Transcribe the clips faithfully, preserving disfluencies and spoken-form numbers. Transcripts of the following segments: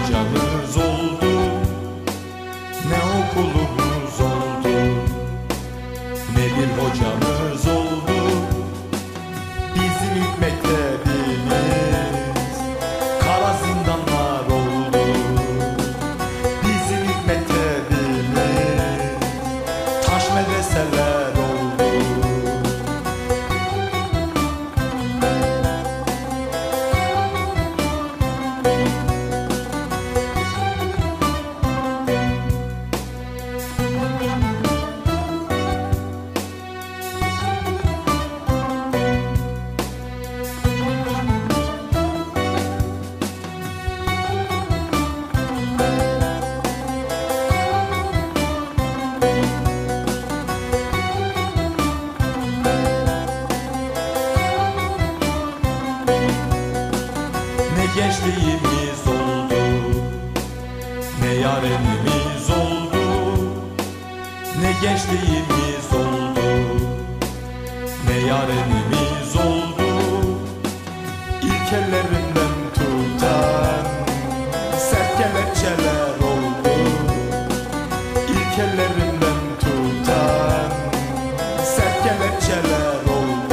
hocamız oldu, ne okulumuz oldu, ne bir hocamız oldu. Bizim ilk mektebimiz kara zindanlar oldu. Bizim ilk mektebimiz taş medreseler oldu. Ne gençliğimiz oldu, ne yarenimiz oldu, ne gençliğimiz oldu, ne yarenimiz oldu. İlk ellerinden tutan sert kelepçeler oldu. İlk ellerinden tutan sert kelepçeler oldu.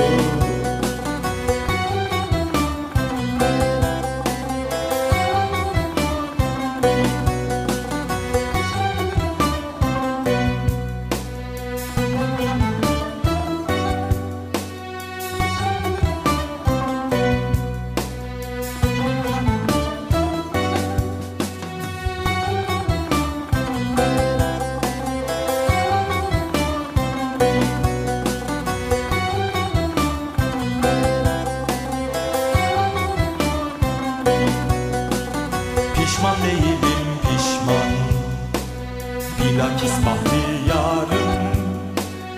Pişman değilim pişman, bilakis bahtiyarım.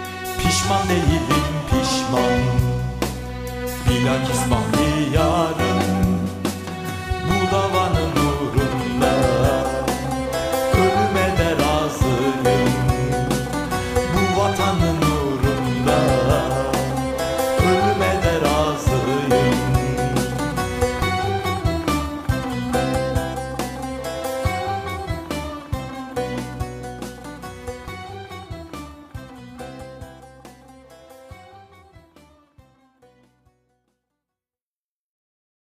Pişman değilim pişman, bilakis bahtiyarım.